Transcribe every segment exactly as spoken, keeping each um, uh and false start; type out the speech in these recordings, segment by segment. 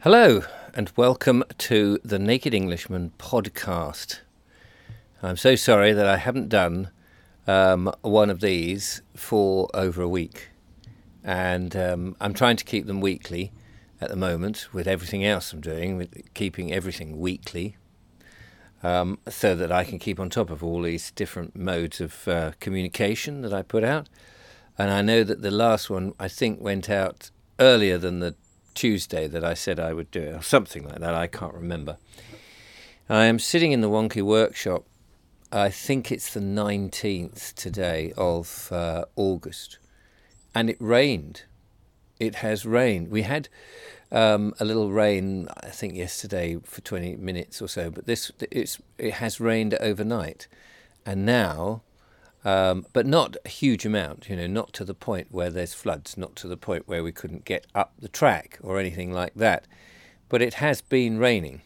Hello, and welcome to the Naked Englishman podcast. I'm so sorry that I haven't done um, one of these for over a week. And um, I'm trying to keep them weekly at the moment with everything else I'm doing, with keeping everything weekly, um, so that I can keep on top of all these different modes of uh, communication that I put out. And I know that the last one, I think, went out earlier than the Tuesday that I said I would do it, or something like that. I can't remember. I am sitting in the Wonky workshop. I think it's the nineteenth today of uh, August, and it rained. It has rained. We had um, a little rain, I think, yesterday for twenty minutes or so, but this it's it has rained overnight, and now. Um, but not a huge amount, you know, not to the point where there's floods, not to the point where we couldn't get up the track or anything like that. But it has been raining.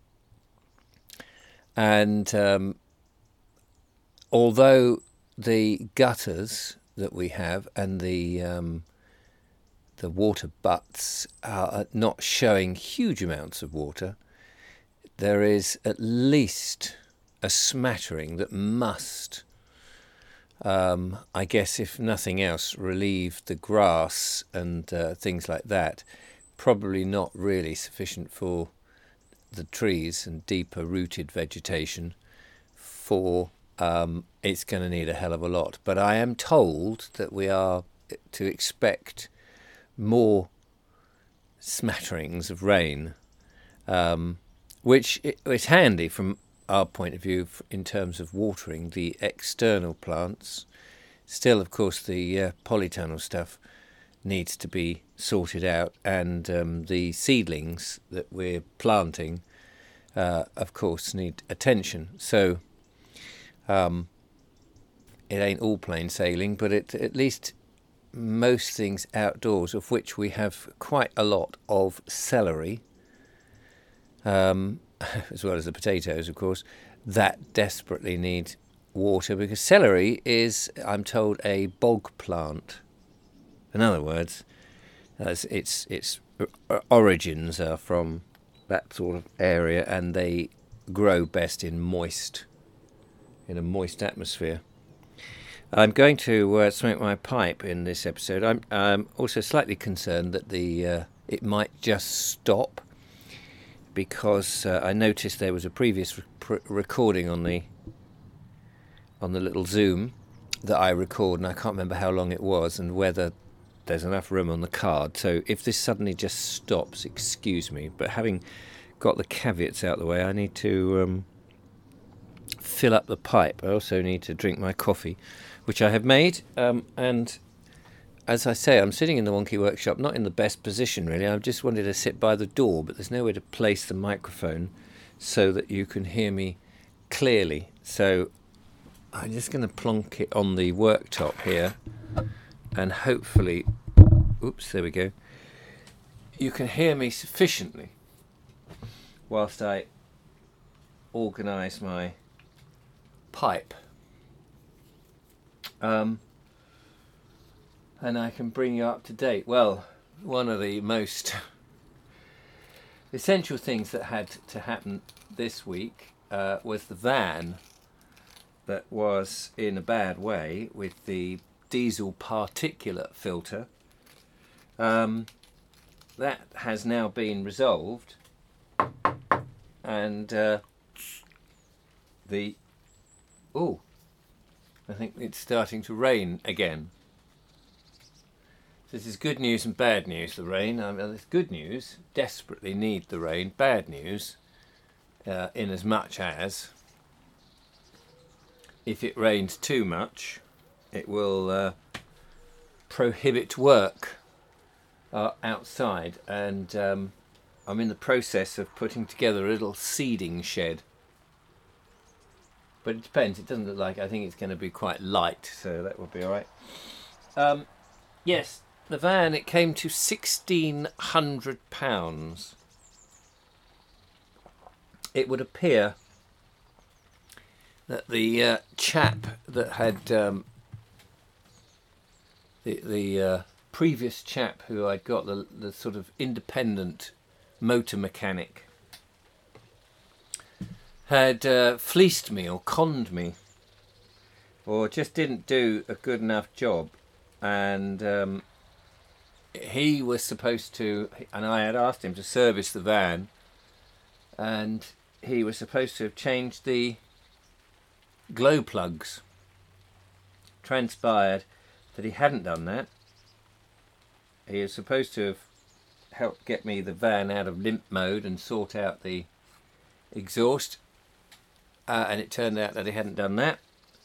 And um, although the gutters that we have and the um, the water butts are not showing huge amounts of water, there is at least a smattering that must... Um, I guess, if nothing else, relieve the grass and uh, things like that. Probably not really sufficient for the trees and deeper rooted vegetation. For um, it's going to need a hell of a lot. But I am told that we are to expect more smatterings of rain, um, which is handy from our point of view in terms of watering the external plants. Still, of course, the uh, polytunnel stuff needs to be sorted out, and um, the seedlings that we're planting, uh, of course, need attention. So um, it ain't all plain sailing, but it, at least most things outdoors, of which we have quite a lot of celery, um, as well as the potatoes, of course, that desperately need water, because celery is, I'm told, a bog plant. In other words, as its its origins are from that sort of area, and they grow best in moist, in a moist atmosphere. I'm going to uh, smoke my pipe in this episode. I'm, I'm also slightly concerned that the uh, it might just stop, because uh, I noticed there was a previous re- recording on the on the little Zoom that I record, and I can't remember how long it was and whether there's enough room on the card. So if this suddenly just stops, excuse me. But having got the caveats out of the way, I need to um, fill up the pipe. I also need to drink my coffee, which I have made, um, and as I say, I'm sitting in the Wonky workshop, not in the best position really. I just wanted to sit by the door, but there's nowhere to place the microphone so that you can hear me clearly. So I'm just going to plonk it on the worktop here, and hopefully, oops, there we go, you can hear me sufficiently whilst I organise my pipe. Um... And I can bring you up to date. Well, one of the most essential things that had to happen this week uh, was the van that was in a bad way with the diesel particulate filter. Um, that has now been resolved, and uh, the oh, I think it's starting to rain again. This is good news and bad news, the rain. I mean, it's good news, desperately need the rain. Bad news, uh, in as much as if it rains too much, it will uh, prohibit work uh, outside. And um, I'm in the process of putting together a little seeding shed. But it depends, it doesn't look like, I think it's going to be quite light, so that will be alright. Um, yes. The van, it came to sixteen hundred pounds. It would appear that the uh, chap that had um, the the uh, previous chap who I'd got the the sort of independent motor mechanic had uh, fleeced me or conned me, or just didn't do a good enough job. And um, he was supposed to, and I had asked him to service the van, and he was supposed to have changed the glow plugs. Transpired that he hadn't done that. He was supposed to have helped get me the van out of limp mode and sort out the exhaust, uh, and it turned out that he hadn't done that.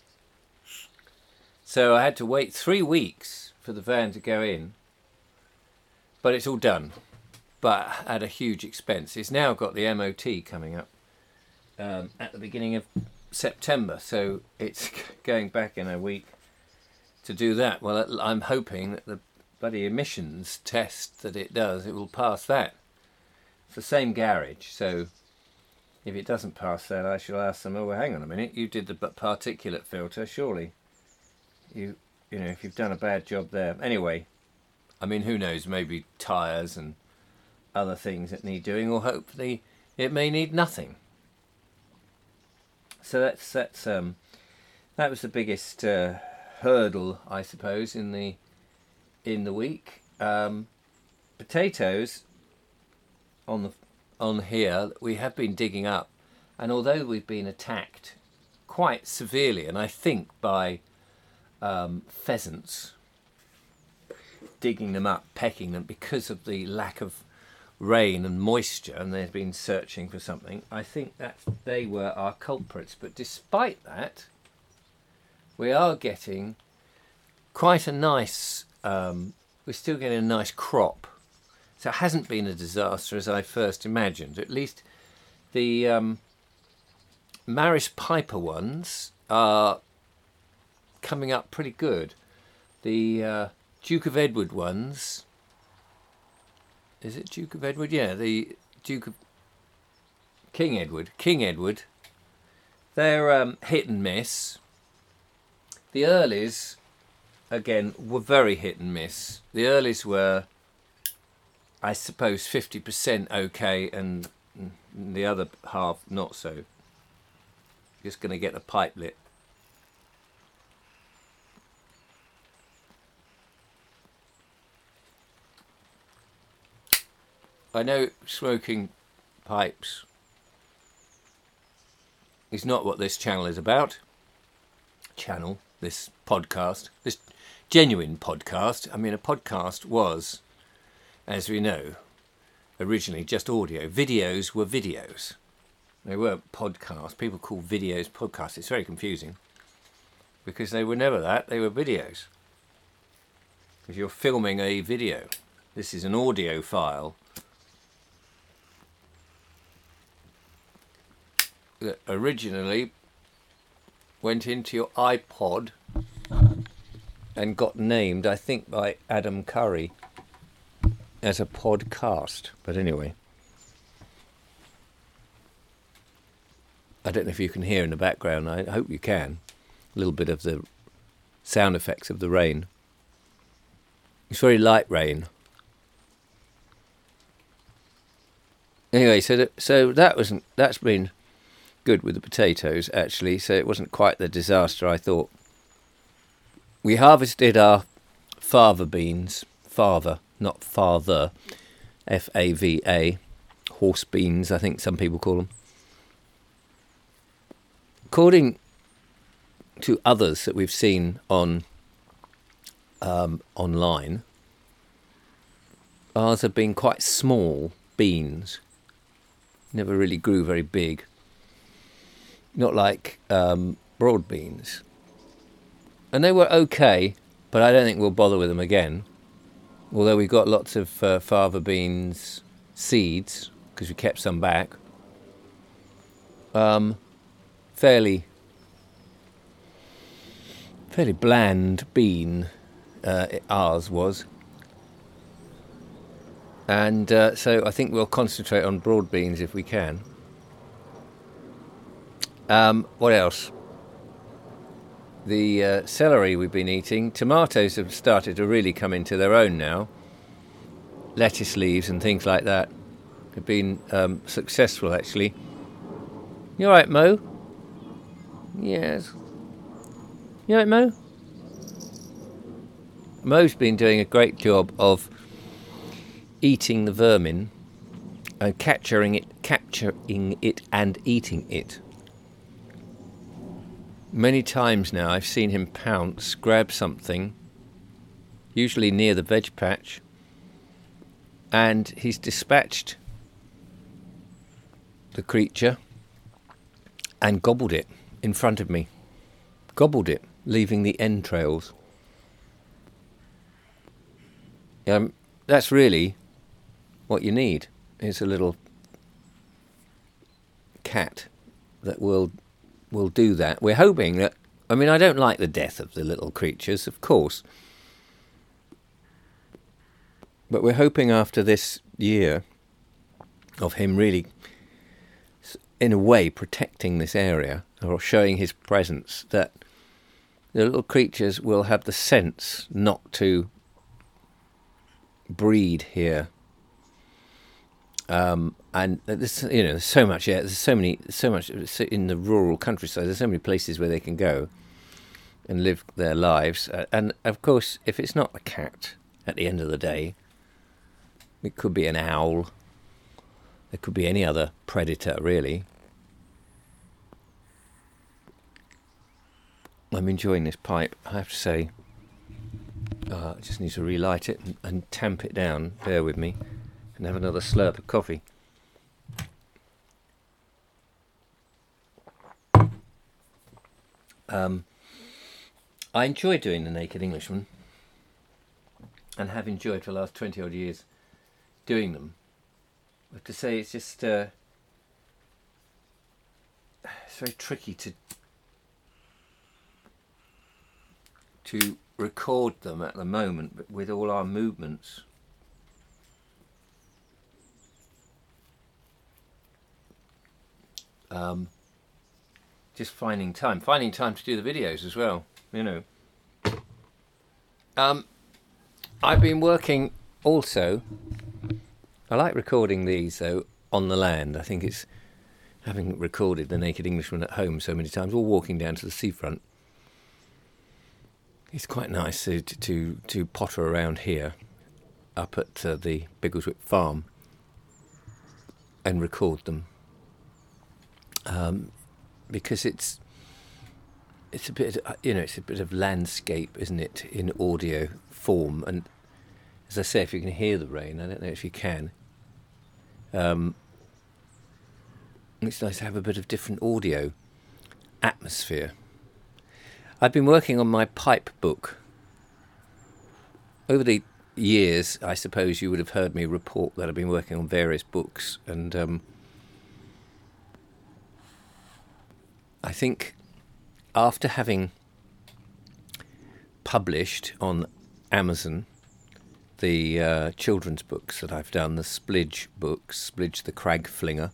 So I had to wait three weeks for the van to go in, but it's all done, but at a huge expense. It's now got the M O T coming up um, at the beginning of September, so it's going back in a week to do that. Well, I'm hoping that the bloody emissions test that it does, it will pass that. It's the same garage, so if it doesn't pass that, I shall ask them, oh, well, hang on a minute, you did the particulate filter, surely. You, you know, if you've done a bad job there. Anyway, I mean, who knows, maybe tyres and other things that need doing, or hopefully it may need nothing. So that's, that's um, that was the biggest uh, hurdle, I suppose, in the in the week. Um, potatoes on the on here we have been digging up, and although we've been attacked quite severely, and I think by um, pheasants digging them up, pecking them because of the lack of rain and moisture, and they've been searching for something, I think that they were our culprits. But despite that, we are getting quite a nice, um, we're still getting a nice crop. So it hasn't been a disaster as I first imagined. At least the um, Maris Piper ones are coming up pretty good. The uh, Duke of Edward ones, is it Duke of Edward? Yeah, the Duke of King Edward, King Edward. They're um, hit and miss. The Earlys, again, were very hit and miss. The Earlys were, I suppose, fifty percent okay, and the other half not so. Just going to get the pipe lit. I know smoking pipes is not what this channel is about. Channel, this podcast, this genuine podcast. I mean, a podcast was, as we know, originally just audio. Videos were videos. They weren't podcasts. People call videos podcasts. It's very confusing because they were never that. They were videos. Because you're filming a video. This is an audio file that originally went into your iPod and got named, I think, by Adam Curry as a podcast. But anyway, I don't know if you can hear in the background. I hope you can. A little bit of the sound effects of the rain. It's very light rain. Anyway, so that, so that wasn't that's been good with the potatoes, actually, so it wasn't quite the disaster I thought. We harvested our fava beans, fava, not father, F A V A, horse beans, I think some people call them. According to others that we've seen on um, online, ours have been quite small beans, never really grew very big. Not like um, broad beans. And they were okay, but I don't think we'll bother with them again. Although we got lots of uh, fava beans seeds, because we kept some back. Um, fairly, fairly bland bean, uh, ours was. And uh, so I think we'll concentrate on broad beans if we can. Um, what else? The uh, celery we've been eating. Tomatoes have started to really come into their own now. Lettuce leaves and things like that. have been um, successful, actually. You all right, Mo? Yes. You all right, Mo? Mo's been doing a great job of eating the vermin and capturing it, capturing it and eating it. Many times now I've seen him pounce, grab something, usually near the veg patch, and he's dispatched the creature and gobbled it in front of me. Gobbled it, leaving the entrails. Um, that's really what you need, is a little cat that will will do that. We're hoping that, I mean, I don't like the death of the little creatures, of course, but we're hoping after this year of him really, in a way, protecting this area or showing his presence, that the little creatures will have the sense not to breed here. Um, and there's, you know, there's so much. Yeah, there's so many, so much in the rural countryside. There's so many places where they can go and live their lives. Uh, and of course, if it's not a cat, at the end of the day, it could be an owl. It could be any other predator, really. I'm enjoying this pipe, I have to say. Uh, I just need to relight it and, and tamp it down. Bear with me. And have another slurp of coffee. Um, I enjoy doing The Naked Englishman, and have enjoyed for the last twenty odd years doing them. But to say it's just uh, it's very tricky to to record them at the moment, but with all our movements. Um, just finding time, finding time to do the videos as well, you know. Um, I've been working also, I like recording these though, on the land. I think it's, having recorded The Naked Englishman at home so many times, or walking down to the seafront, it's quite nice to, to, to potter around here, up at uh, the Biggleswick farm, and record them. Um, because it's it's a bit, you know, it's a bit of landscape, isn't it, in audio form? And as I say, if you can hear the rain, I don't know if you can. Um, it's nice to have a bit of different audio atmosphere. I've been working on my pipe book. Over the years, I suppose you would have heard me report that I've been working on various books, and um, I think after having published on Amazon the uh, children's books that I've done, the Splidge books, Splidge the Crag Flinger,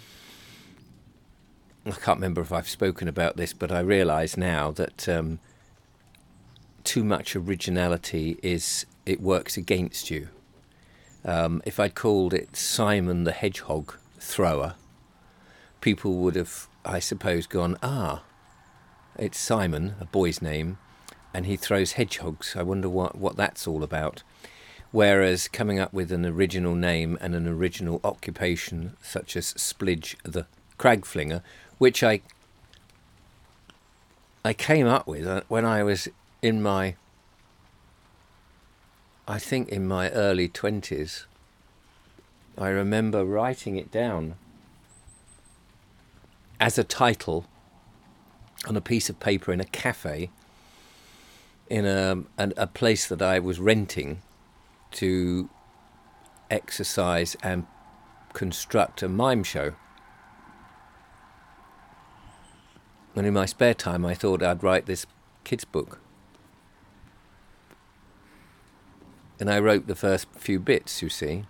I can't remember if I've spoken about this, but I realise now that um, too much originality is, it works against you. Um, if I'd called it Simon the Hedgehog Thrower, people would have, I suppose, gone, ah, it's Simon, a boy's name, and he throws hedgehogs. I wonder what, what that's all about. Whereas coming up with an original name and an original occupation, such as Splidge the Crag Flinger, which I I came up with when I was in my, I think in my early twenties. I remember writing it down as a title on a piece of paper in a cafe in a, a, a place that I was renting to exercise and construct a mime show. And in my spare time I thought I'd write this kids' book. And I wrote the first few bits, you see.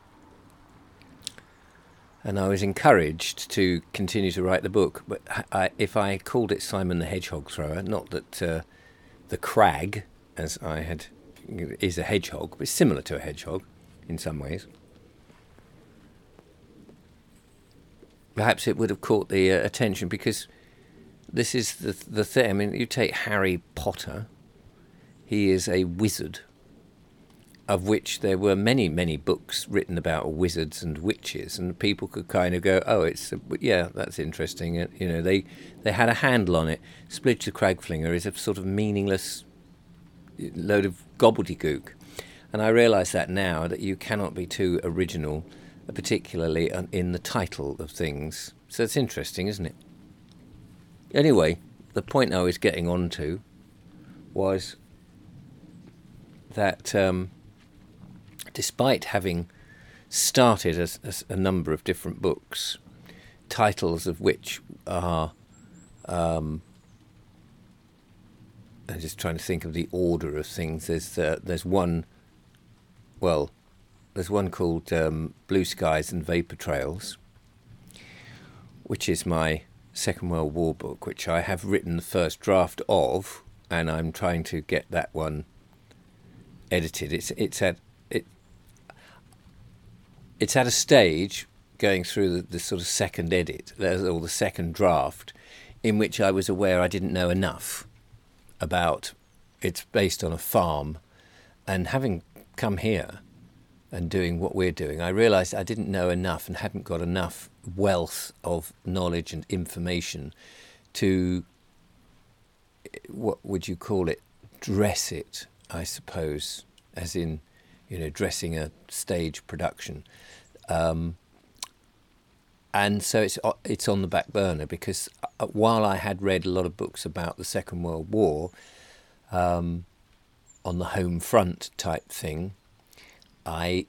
And I was encouraged to continue to write the book. But I, if I called it Simon the Hedgehog Thrower, not that uh, the crag, as I had, is a hedgehog, but it's similar to a hedgehog in some ways. perhaps it would have caught the uh, attention, because this is the the thing. I mean, you take Harry Potter. He is a wizard, of which there were many, many books written about wizards and witches, and people could kind of go, "Oh, it's yeah, that's interesting." Uh, You know, they they had a handle on it. Splidge the Cragflinger is a sort of meaningless load of gobbledygook, and I realise that now, that you cannot be too original, particularly in the title of things. So it's interesting, isn't it? Anyway, the point I was getting on to was that um, despite having started a, a, a number of different books, titles of which are, um, I'm just trying to think of the order of things. There's uh, there's one, well, there's one called um, Blue Skies and Vapor Trails, which is my Second World War book, which I have written the first draft of, and I'm trying to get that one edited. It's it's at it it's at a stage going through the, the sort of second edit, or the second draft, in which I was aware I didn't know enough about. It's based on a farm, and having come here and doing what we're doing, I realised I didn't know enough and hadn't got enough wealth of knowledge and information to, what would you call it, dress it, I suppose, as in, you know, dressing a stage production. Um, and so it's it's on the back burner, because while I had read a lot of books about the Second World War, um, on the home front type thing, I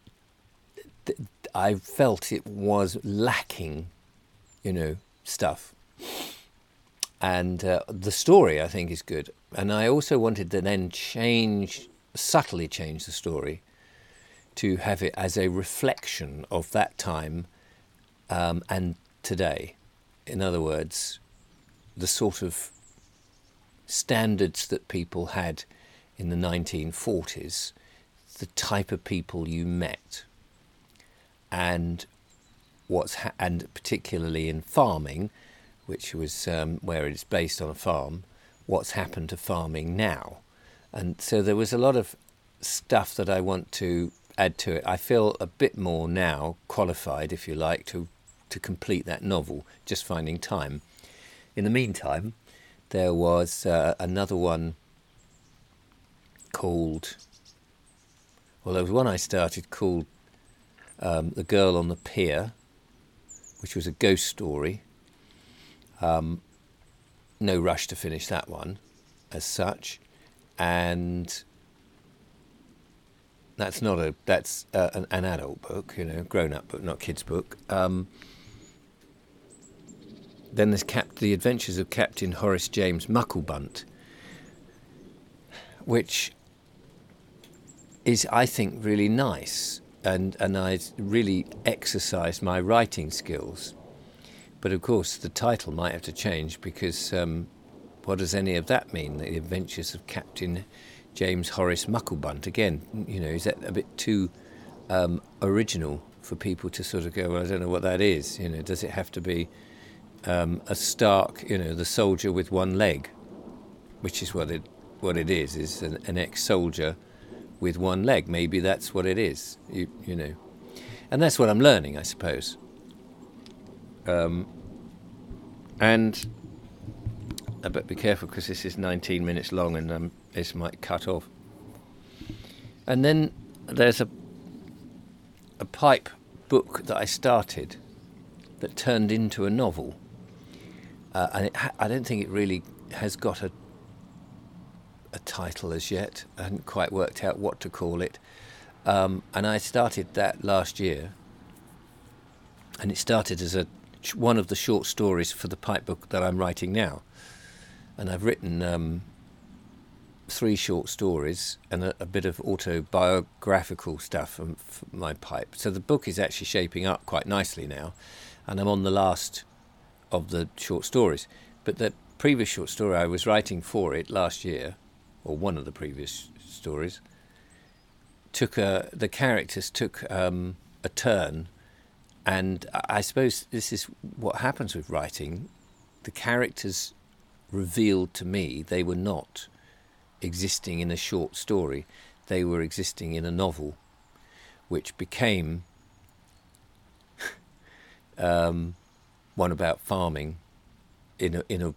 I felt it was lacking, you know, stuff. And uh, the story, I think, is good. And I also wanted to then change, subtly change the story to have it as a reflection of that time um, and today. In other words, the sort of standards that people had in the nineteen forties, the type of people you met, and what's ha- and particularly in farming, which was um, where it's based on a farm, what's happened to farming now. And so there was a lot of stuff that I want to add to it. I feel a bit more now qualified, if you like, to to complete that novel, just finding time. In the meantime, there was uh, another one called, well, there was one I started called um, The Girl on the Pier, which was a ghost story. Um, no rush to finish that one as such. And that's not a, that's uh, an, an adult book, you know, grown-up book, not kids' book. Um, then there's Cap- The Adventures of Captain Horace James Mucklebunt, which is, I think, really nice, and, and I really exercised my writing skills. But of course, the title might have to change, because um, what does any of that mean? The Adventures of Captain James Horace Mucklebunt. Again, you know, is that a bit too um, original for people to sort of go, well, I don't know what that is. You know, does it have to be um, a stark, you know, the soldier with one leg, which is what it what it is, is an, an ex-soldier with one leg. Maybe that's what it is, you, you know. And that's what I'm learning, I suppose. Um, and I better be careful, because this is nineteen minutes long, and um, this might cut off. And then there's a a pipe book that I started that turned into a novel, uh, and it ha- I don't think it really has got a a title as yet. I hadn't quite worked out what to call it, um, and I started that last year. And it started as a one of the short stories for the pipe book that I'm writing now. And I've written um, three short stories and a, a bit of autobiographical stuff from, from my pipe. So the book is actually shaping up quite nicely now, and I'm on the last of the short stories. But the previous short story I was writing for it last year, or one of the previous stories, took a, the characters took um, a turn and I I suppose this is what happens with writing. The characters revealed to me they were not existing in a short story. They were existing in a novel, which became um, one about farming in a in a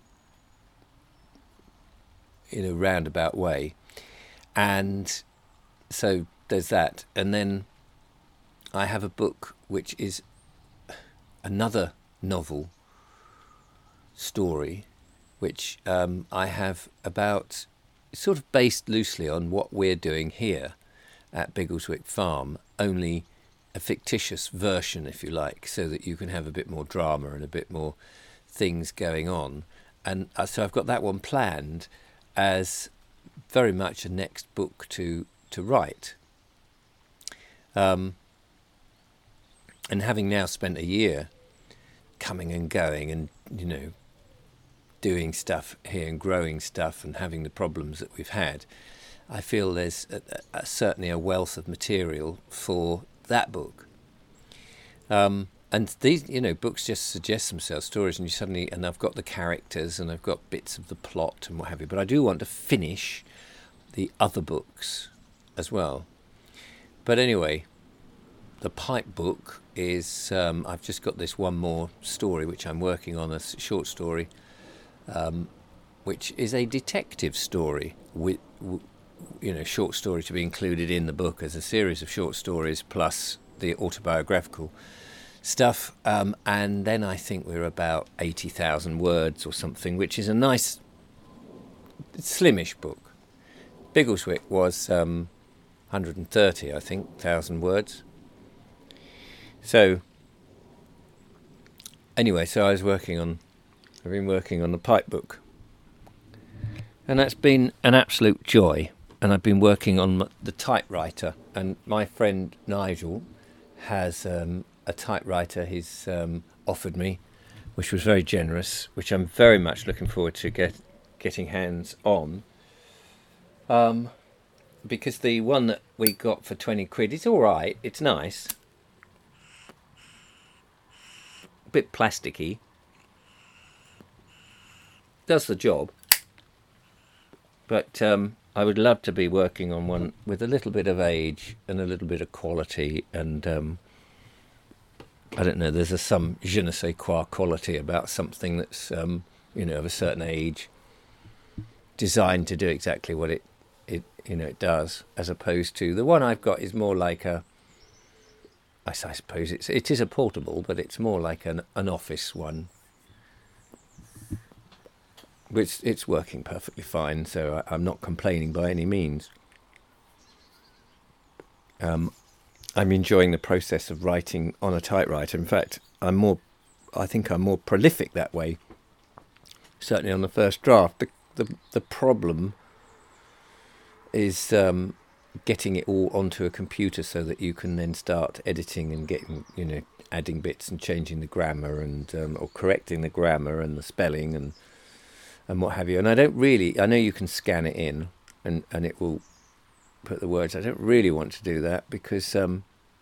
in a roundabout way. And so there's that. And then I have a book which is another novel story, which um, I have about, sort of based loosely on what we're doing here at Biggleswick Farm, only a fictitious version, if you like, so that you can have a bit more drama and a bit more things going on. And uh, so I've got that one planned as very much a next book to to write. Um, and having now spent a year coming and going and, you know, doing stuff here and growing stuff and having the problems that we've had, I feel there's a, a, certainly a wealth of material for that book. Um, and these, you know, books just suggest themselves, stories, and you suddenly, and I've got the characters and I've got bits of the plot and what have you, but I do want to finish the other books as well. But anyway, the pipe book is, um, I've just got this one more story which I'm working on, a short story, um, which is a detective story, with, you know, short story to be included in the book as a series of short stories plus the autobiographical stuff. Um, and then I think we're about eighty thousand words or something, which is a nice, slimish book. Biggleswick was um, one hundred thirty, I think, thousand words. So, anyway, so I was working on, I've been working on the pipe book. And that's been an absolute joy. And I've been working on the typewriter. And my friend Nigel has um, a typewriter he's um, offered me, which was very generous, which I'm very much looking forward to get getting hands on. Um, because the one that we got for twenty quid, it's all right, it's nice. A bit plasticky. Does the job. But um, I would love to be working on one with a little bit of age and a little bit of quality and, um, I don't know, there's a some je ne sais quoi quality about something that's, um, you know, of a certain age, designed to do exactly what it, it, you know, it does, as opposed to the one I've got is more like a, I suppose it's it is a portable, but it's more like an an office one. Which it's working perfectly fine, so I, I'm not complaining by any means. Um, I'm enjoying the process of writing on a typewriter. In fact, I'm more, I think I'm more prolific that way. Certainly on the first draft. The the, the problem is um, getting it all onto a computer so that you can then start editing and getting, you know, adding bits and changing the grammar and um, or correcting the grammar and the spelling and and what have you. And I don't really, I know you can scan it in and, and it will put the words. I don't really want to do that because um,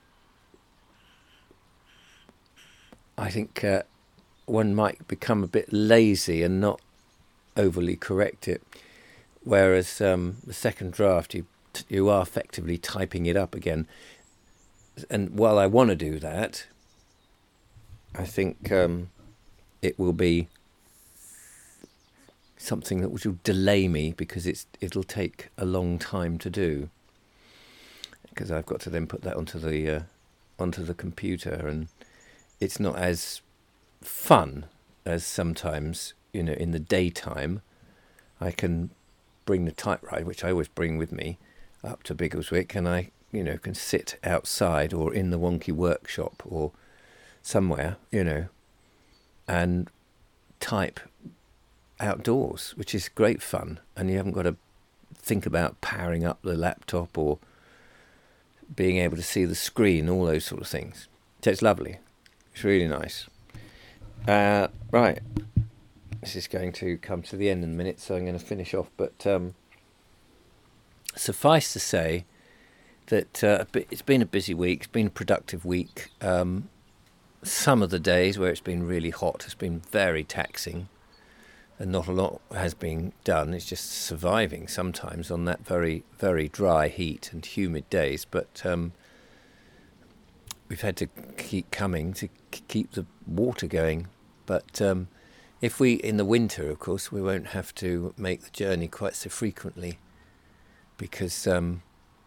I think uh, one might become a bit lazy and not overly correct it. Whereas um, the second draft, you you are effectively typing it up again. And while I want to do that, I think um, it will be something that will delay me because it's it'll take a long time to do. Because I've got to then put that onto the uh, onto the computer, and it's not as fun as sometimes, you know, in the daytime. I can bring the typewriter, which I always bring with me, up to Biggleswick, and I, you know, can sit outside or in the wonky workshop or somewhere, you know, and type outdoors, which is great fun, and you haven't got to think about powering up the laptop or being able to see the screen, all those sort of things. So it's lovely. It's really nice. Uh, right. This is going to come to the end in a minute, so I'm going to finish off. But um, suffice to say that uh, it's been a busy week. It's been a productive week. Um, some of the days where it's been really hot has been very taxing, and not a lot has been done. It's just surviving sometimes on that very, very dry heat and humid days. But um, we've had to keep coming to k- keep the water going. But um, if we, in the winter, of course, we won't have to make the journey quite so frequently, because um,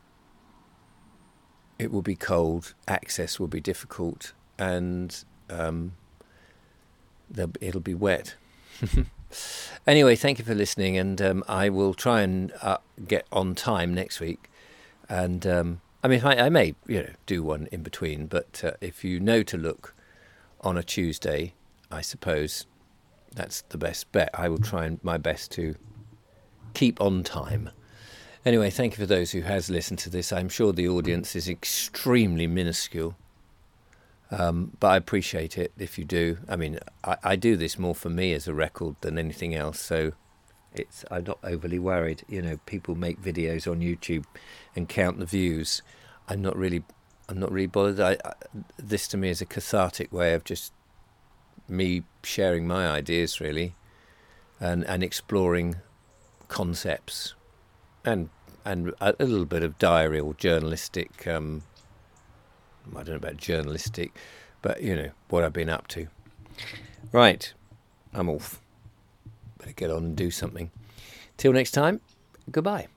it will be cold, access will be difficult, and um, it'll be wet. Anyway, thank you for listening, and um, I will try and uh, get on time next week. And um, I mean, I, I may, you know, do one in between. But uh, if you know to look on a Tuesday, I suppose that's the best bet. I will try and my best to keep on time. Anyway, thank you for those who has listened to this. I'm sure the audience is extremely minuscule. Um, but I appreciate it if you do. I mean, I, I do this more for me as a record than anything else, so it's I'm not overly worried. You know, people make videos on YouTube and count the views. I'm not really, I'm not really bothered. I, I, this to me is a cathartic way of just me sharing my ideas, really, and and exploring concepts, and and a, a little bit of diary or journalistic. Um, I don't know about journalistic, but, you know, what I've been up to. Right, I'm off. Better get on and do something. Till next time, goodbye.